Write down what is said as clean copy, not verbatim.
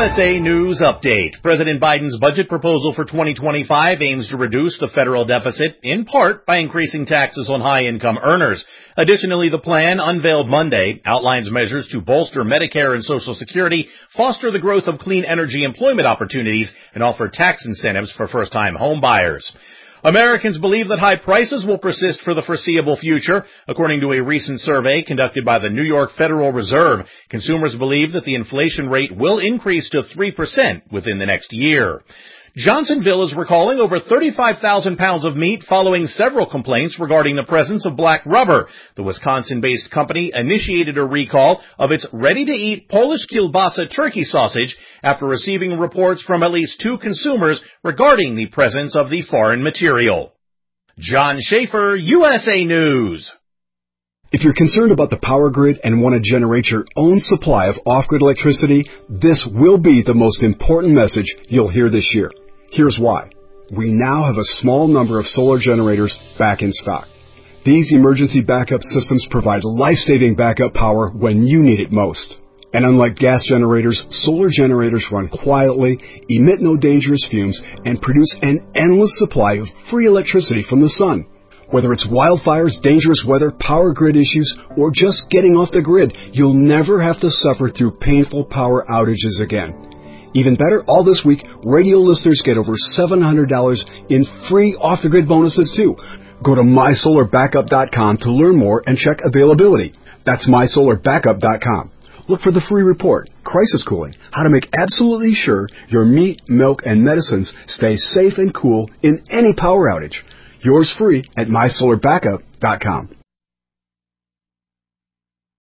USA News Update. President Biden's budget proposal for 2025 aims to reduce the federal deficit, in part by increasing taxes on high-income earners. Additionally, the plan, unveiled Monday, outlines measures to bolster Medicare and Social Security, foster the growth of clean energy employment opportunities, and offer tax incentives for first-time home buyers. Americans believe that high prices will persist for the foreseeable future. According to a recent survey conducted by the New York Federal Reserve, consumers believe that the inflation rate will increase to 3% within the next year. Johnsonville is recalling over 35,000 pounds of meat following several complaints regarding the presence of black rubber. The Wisconsin-based company initiated a recall of its ready-to-eat Polish kielbasa turkey sausage after receiving reports from at least 2 consumers regarding the presence of the foreign material. John Schaefer, USA News. If you're concerned about the power grid and want to generate your own supply of off-grid electricity, this will be the most important message you'll hear this year. Here's why. We now have a small number of solar generators back in stock. These emergency backup systems provide life-saving backup power when you need it most. And unlike gas generators, solar generators run quietly, emit no dangerous fumes, and produce an endless supply of free electricity from the sun. Whether it's wildfires, dangerous weather, power grid issues, or just getting off the grid, you'll never have to suffer through painful power outages again. Even better, all this week, radio listeners get over $700 in free off-the-grid bonuses too. Go to mysolarbackup.com to learn more and check availability. That's mysolarbackup.com. Look for the free report, Crisis Cooling, how to make absolutely sure your meat, milk, and medicines stay safe and cool in any power outage. Yours free at mysolarbackup.com.